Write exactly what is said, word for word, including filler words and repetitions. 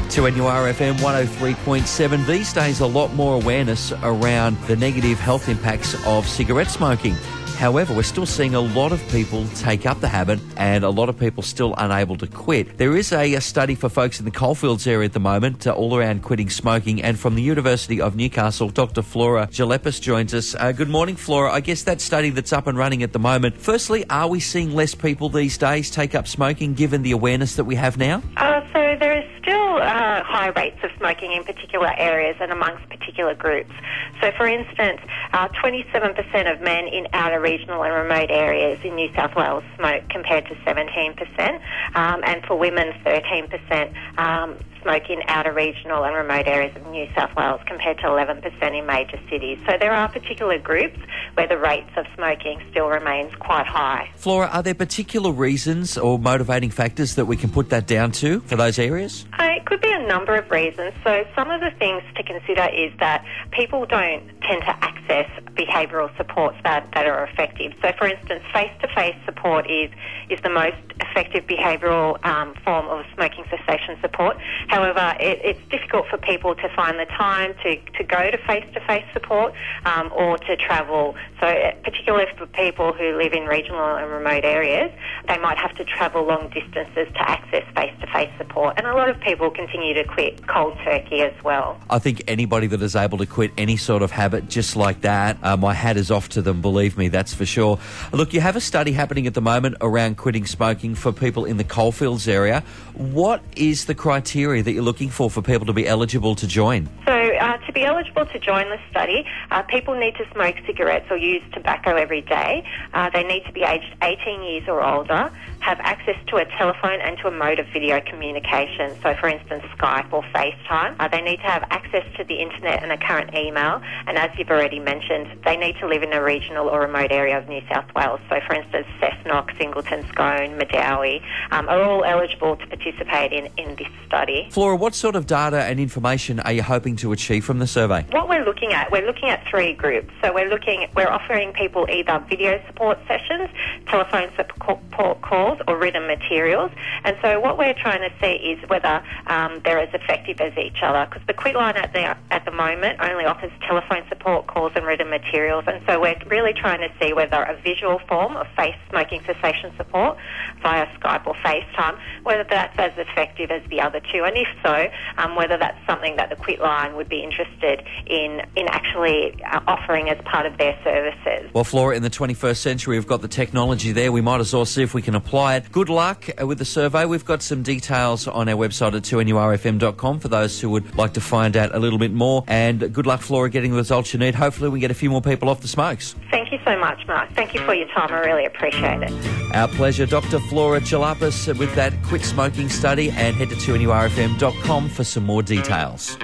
two N U R F M one oh three point seven. These days, a lot more awareness around the negative health impacts of cigarette smoking. However, we're still seeing a lot of people take up the habit and a lot of people still unable to quit. There is a, a study for folks in the coalfields area at the moment, uh, all around quitting smoking. And from the University of Newcastle, Doctor Flora Jalapis joins us. Uh, good morning, Flora. I guess that study that's up and running at the moment, firstly, are we seeing less people these days take up smoking given the awareness that we have now? Uh, so there is still uh, high rates of smoking in particular areas and amongst particular groups. So, for instance, uh, twenty-seven percent of men in outer regional and remote areas in New South Wales smoke compared to seventeen percent, um, and for women, thirteen percent um, smoke in outer regional and remote areas of New South Wales compared to eleven percent in major cities. So there are particular groups where the rates of smoking still remains quite high. Flora, are there particular reasons or motivating factors that we can put that down to for those areas? Uh, it could be a number of reasons. So some of the things to consider is that people don't tend to access behavioural supports that, that are effective. So, for instance, face-to-face support is, is the most effective behavioural um, form of smoking cessation support. However, it, it's difficult for people to find the time to, to go to face-to-face support um, or to travel. So uh, particularly for people who live in regional and remote areas, they might have to travel long distances to access face-to-face support. And a lot of people continue to quit cold turkey as well. I think anybody that is able to quit any sort of habit just like that, uh, my hat is off to them, believe me, that's for sure. Look, you have a study happening at the moment around quitting smoking for people in the coalfields area. What is the criteria that you're looking for for people to be eligible to join? So uh, to be eligible to join the study, uh, people need to smoke cigarettes or use tobacco every day. Uh, they need to be aged eighteen years or older, have access to a telephone and to a mode of video communication, so for instance Skype or FaceTime. Uh, they need to have access to the internet and a current email, and as you've already mentioned, they need to live in a regional or remote area of New South Wales. So for instance Cessnock, Singleton, Scone, Medowie um, are all eligible to participate in, in this study. Flora, what sort of data and information are you hoping to achieve from the survey? What we're looking at, we're looking at three groups. So we're looking, we're offering people either video support sessions, telephone support calls, or written materials. And so what we're trying to see is whether um, they're as effective as each other, because the Quitline at the at the moment only offers telephone support calls and written materials. And so we're really trying to see whether a visual form of face smoking cessation support via Skype or FaceTime, whether that's as effective as the other two, and if so, um, whether that's something that the Quitline would be interested in in actually uh, offering as part of their services. Well, Flora, in the twenty-first century, we've got the technology there. We might as well see if we can apply it. Good luck with the survey. We've got some details on our website at two N U R F M dot com for those who would like to find out a little bit more. And good luck, Flora, getting the results you need. Hopefully we get a few more people off the smokes. Thank you so much, Mark. Thank you for your time. I really appreciate it. Our pleasure. Doctor Flora Jalapis with that quit smoking study, and head to two N U R F M dot com for some more details.